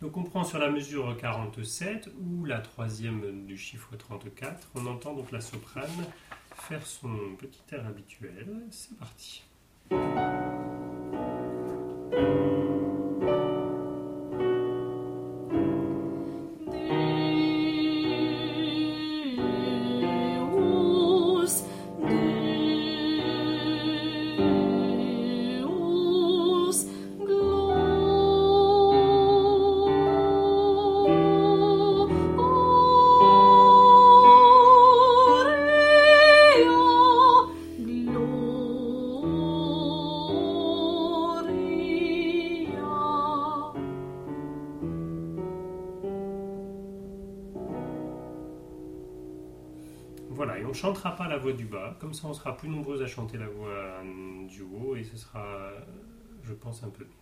Donc on prend sur la mesure 47 ou la troisième du chiffre 34. On entend donc la soprane faire son petit air habituel. C'est parti. Voilà, et on ne chantera pas la voix du bas, comme ça on sera plus nombreux à chanter la voix du haut et ce sera, je pense, un peu mieux.